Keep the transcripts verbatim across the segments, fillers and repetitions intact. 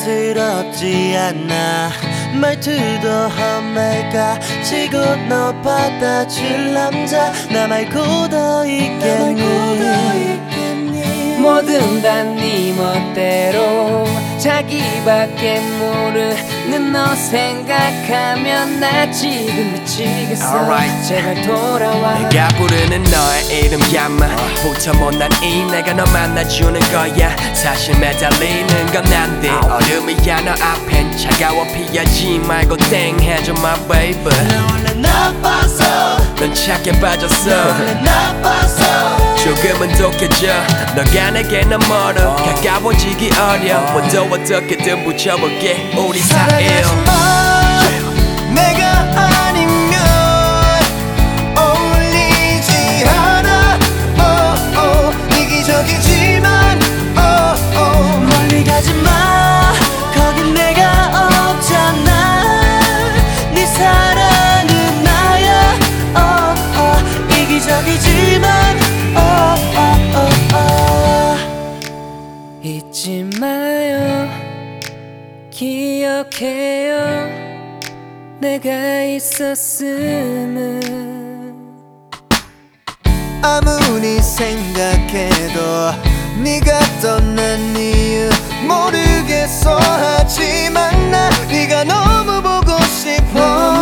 부담스럽지 않아. 말투도 험할까 지고 너 받아줄 남자 나 말고 더 있겠니. 뭐든 다 네 멋대로 자기밖에 모르는 너 생각하면 나 지금 미치겠어. Alright. 제발 돌아와. 내가 부르는 너의 이름 야마 부터 못난 이 내가 너 만나주는 거야. 사실 매달리는 건 난데 얼음이야 너 앞엔 차가워 피하지 말고 땡 해줘 my baby. 나 원래 나빠서 넌 착해 빠졌어. 원래 나빠서 조금은 독해져 너가 내게 너무 멀어 가까워지기 어려 뭐도 어떻게든 붙여볼게 우리 사이에. 내가 아니면 어울리지 않아. oh, oh. 이기적이지만 oh, oh. 멀리 가지마 거긴 내가 없잖아. 네 사랑은 나야 oh, oh. 이기적이지만 oh, oh, oh, oh. 잊지 마요 기억해요 내가 있었음을. 아무리 생각해도 네가 떠난 이유 모르겠어. 하지만 나 네가 너무 보고 싶어.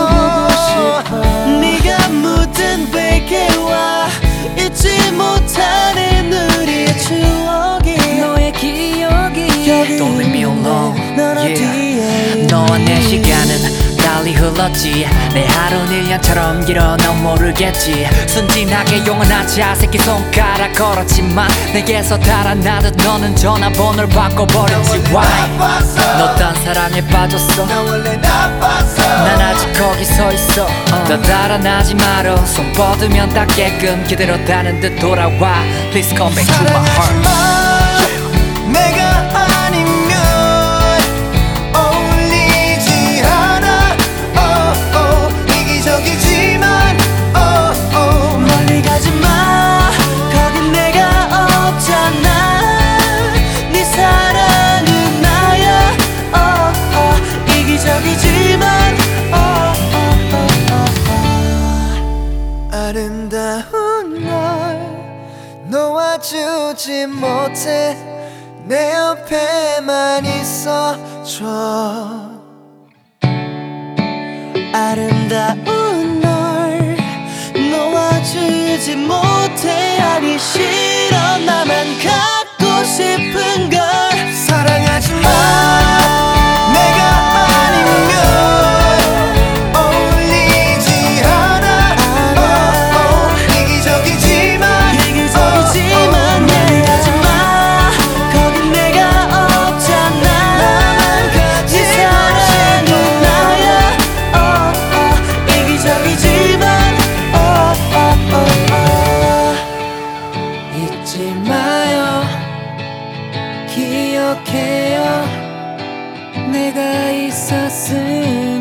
네가 묻은 베개와 잊지 못하는 우리의 추억이 너의 기억이 Don't leave me alone. 넌 Yeah. 어디에 너와 내 시간은 달리 흘렀지. 내 하루는 일 년처럼 길어 넌 모르겠지. 순진하게 용언하지 새끼 손가락 걸었지만 내게서 달아나듯 너는 전화번호를 바꿔버렸지. Why? 너 딴 사랑에 빠졌어. 나 원래 나빴어. 난 아직 거기 서 있어. 더 달아나지 말어. 손 뻗으면 닿게끔 기다렸다는 듯 돌아와. Please come back to my heart. 내가 아니면 어울리지 않아. oh, oh. 이기적이지만 oh, oh. 멀리 가지마 거긴 내가 없잖아. 네 사랑은 나야 oh, oh. 이기적이지만 oh, oh, oh, oh, oh. 아름다운 널 놓아주지 못해 내 옆에만 있어줘. 아름다운 널 놓아주지 못해 하기 싫어. 나만 갖고 싶은 걸 사랑하지 마. 내가 아니면 어울리지 않아. oh, oh. 이기적이지만 이기적이지만 멀리 가지마 거긴 내가 없잖아. 네 사랑은 나야 oh, oh. 이기적이지만 oh, oh, oh, oh. 잊지 마요 기억해요 내가 있었음.